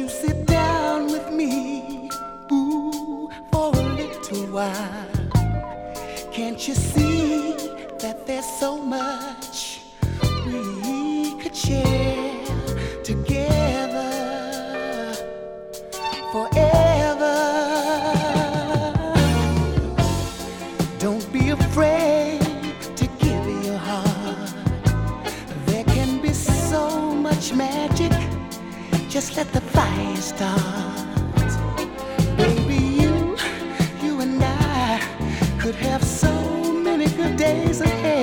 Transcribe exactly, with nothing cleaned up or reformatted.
sit down with me, ooh, for a little while? Can't you see that there's so much we could share together forever? Don't be afraid to give your heart. There can be so much magic. Just let the fire start. Baby, you, you and I could have so many good days ahead.